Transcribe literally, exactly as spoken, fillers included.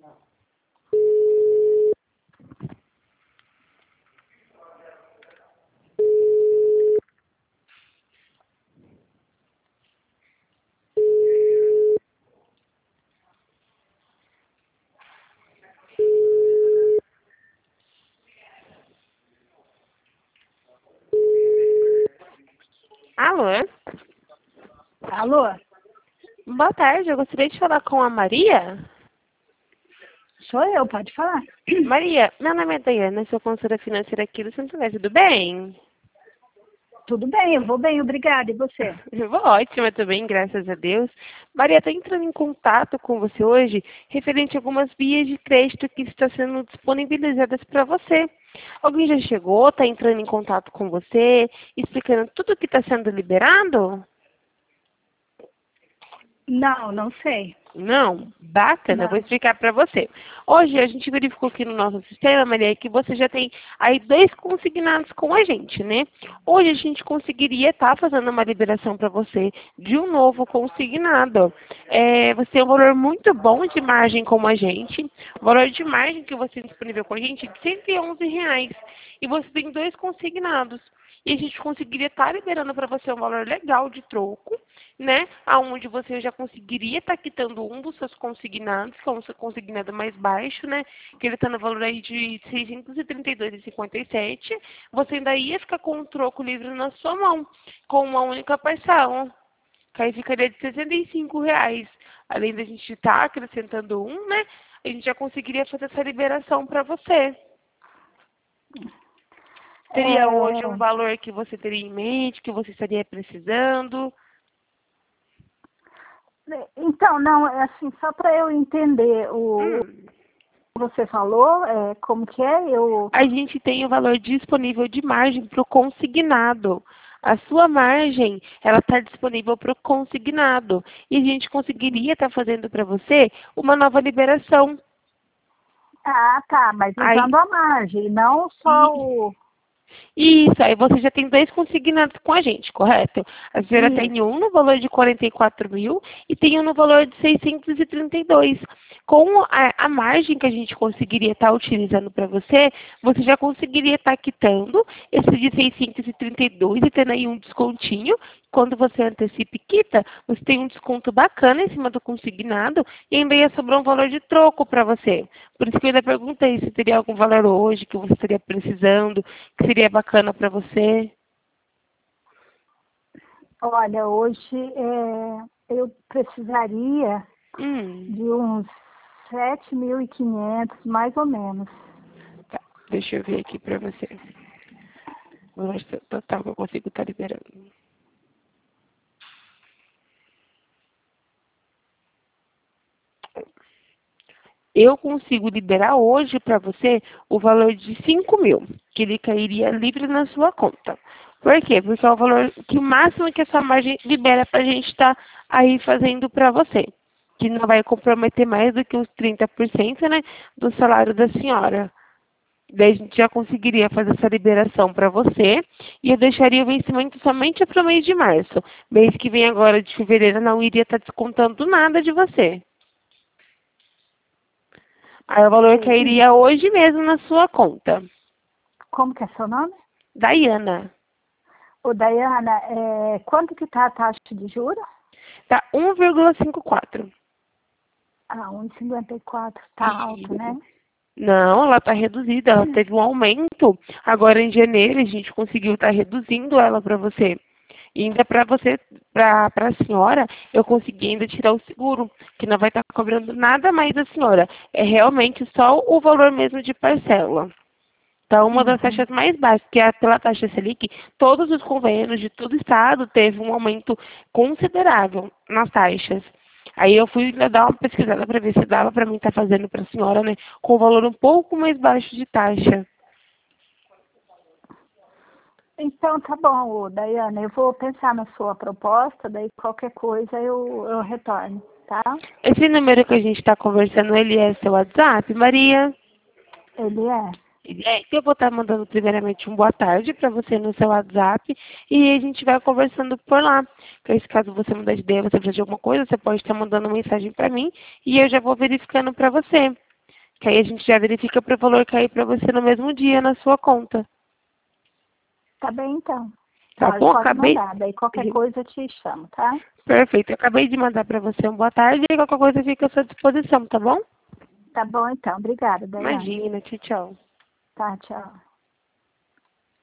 Alô? Alô? Boa tarde, eu gostaria de falar com a Maria. Sou eu, pode falar. Maria, meu nome é Daiana, sou consultora financeira aqui do Santo André, tudo bem? Tudo bem, eu vou bem, obrigada. E você? Eu vou ótima também, graças a Deus. Maria, estou entrando em contato com você hoje referente a algumas vias de crédito que estão sendo disponibilizadas para você. Alguém já chegou, está entrando em contato com você, explicando tudo o que está sendo liberado? Não, não sei. Não? Bacana, eu vou Não. explicar para você. Hoje a gente verificou aqui no nosso sistema, Maria, que você já tem aí dois consignados com a gente, né? Hoje a gente conseguiria estar fazendo uma liberação para você de um novo consignado. É, você tem um valor muito bom de margem com a gente. O valor de margem que você tem disponível com a gente é de cento e onze reais. E você tem dois consignados. E a gente conseguiria estar liberando para você um valor legal de troco, né? Aonde você já conseguiria estar quitando um dos seus consignados, que é um seu consignado mais baixo, né? Que ele está no valor aí de seiscentos e trinta e dois reais e cinquenta e sete centavos. Você ainda ia ficar com um troco livre na sua mão, com uma única parcela. Que aí ficaria de sessenta e cinco reais. Além da gente estar acrescentando um, né? A gente já conseguiria fazer essa liberação para você. Teria hoje um É... valor que você teria em mente, que você estaria precisando? Então, não, é assim, só para eu entender o, o Hum. que você falou, é, como que é, eu... A gente tem o valor disponível de margem para o consignado. A sua margem, ela está disponível para o consignado. E a gente conseguiria estar fazendo para você uma nova liberação. Ah, tá, mas Aí, usando a margem, não só o... Isso, aí você já tem dois consignados com a gente, correto? A senhora tem Isso. um no valor de quarenta e quatro mil e tem um no valor de seiscentos e trinta e dois. Com a, a margem que a gente conseguiria estar utilizando para você, você já conseguiria estar quitando esse de seiscentos e trinta e dois e tendo aí um descontinho. Quando você antecipa e quita, você tem um desconto bacana em cima do consignado e ainda ia sobrar um valor de troco para você. Por isso que eu ainda perguntei se teria algum valor hoje que você estaria precisando, que seria bacana para você. Olha, hoje é, eu precisaria Hum, de uns sete mil e quinhentos, mais ou menos. tá. Deixa eu ver aqui para você. O valor total que eu consigo estar liberando. Eu consigo liberar hoje para você o valor de cinco mil, que ele cairia livre na sua conta. Por quê? Porque é o valor que o máximo que essa margem libera para a gente estar aí fazendo para você. Que não vai comprometer mais do que os trinta por cento, né, do salário da senhora. Daí a gente já conseguiria fazer essa liberação para você e eu deixaria o vencimento somente para o mês de março. Mês que vem agora de fevereiro não iria estar descontando nada de você. Aí o valor É, e cairia hoje mesmo na sua conta. como que é seu nome? Daiana. Ô, Daiana, é, quanto que tá a taxa de juros? Tá um vírgula cinquenta e quatro. Ah, um vírgula cinquenta e quatro, tá alto, né? Não, ela está reduzida, ela teve um aumento. Agora em janeiro a gente conseguiu estar reduzindo ela para você. E ainda para você, para a senhora, eu consegui ainda tirar o seguro, que não vai estar cobrando nada mais da senhora. É realmente só o valor mesmo de parcela. Então, uma das Uhum. taxas mais baixas, que é pela taxa Selic, todos os convênios de todo o estado teve um aumento considerável nas taxas. Aí eu fui dar uma pesquisada para ver se dava para mim estar fazendo para a senhora, né, com um valor um pouco mais baixo de taxa. Então, tá bom, ô, Daiana, eu vou pensar na sua proposta, daí qualquer coisa eu, eu retorno, tá? Esse número que a gente está conversando, ele é seu WhatsApp, Maria? Ele é. É, eu vou estar mandando primeiramente um boa tarde para você no seu WhatsApp e a gente vai conversando por lá. Porque se caso você mudar de ideia, você precisar de alguma coisa, você pode estar mandando mensagem para mim e eu já vou verificando para você. Que aí a gente já verifica para o valor cair para você no mesmo dia na sua conta. Tá bem, então. Tá Pode, bom? pode Acabei... mandar, daí qualquer coisa eu te chamo, tá? Perfeito. Eu acabei de mandar para você um boa tarde e qualquer coisa fica à sua disposição, tá bom? Tá bom, então. Obrigada, Daiane. Imagina. Tchau, tchau. Tá, tchau.